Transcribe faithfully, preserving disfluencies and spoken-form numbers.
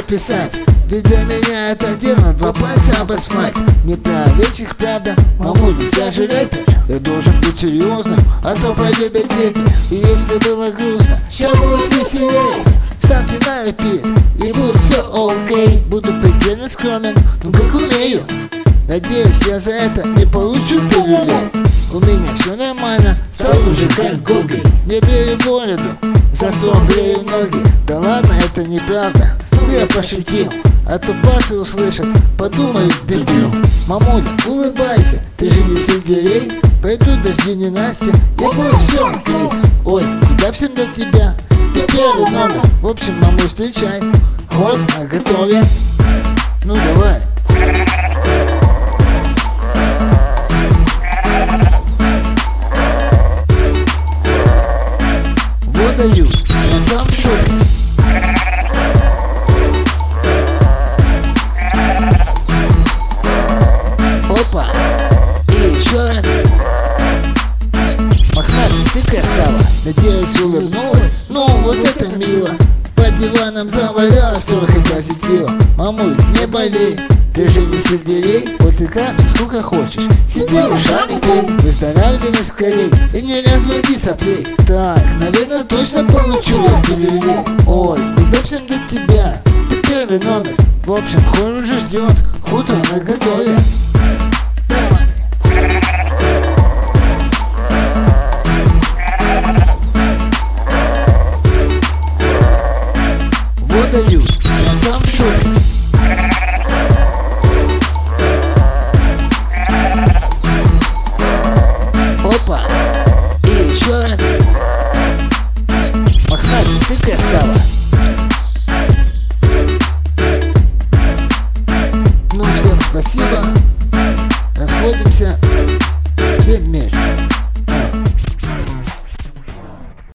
написать, ведь для меня это дело два пальца обосмать. Не про вечер, правда, мамуль, тебя же рэпер. Я должен быть серьезным, а то полюбят дети. И если было грустно, сейчас будет веселей. Ставьте на репит, и будет все окей. Буду предельно скромен, ну как умею. Надеюсь, я за это не получу пилюлей. У меня все нормально, стал уже как Гоголь. Не брею бороду, зато брею ноги. Да ладно, это неправда, ну я пошутил. А то бацы услышат, подумают, дебил. Мамуля, улыбайся, ты же не сельдерей. Пойдут дожди не Настя, и будет все окей. Ой, куда всем до тебя? Ты первый номер. В общем, маму встречай. Ход на готове. Ну давай. Вот даю, я сам в шоке. Опа, и еще раз. Мохнатый, ты красава. Надеюсь, улыбнулась. Ну, вот это мило. Под диваном завалялась трохи позитива. Мамуль, не болей, ты же не сельдерей. Потыкаться сколько хочешь, сиди ушами пей. Выздоравливай скорей и не разводи соплей. Так, наверное, точно получу я пилюлей. Ой, куда всем до тебя? Ты первый номер. В общем, хор уже ждет, хутор на готове.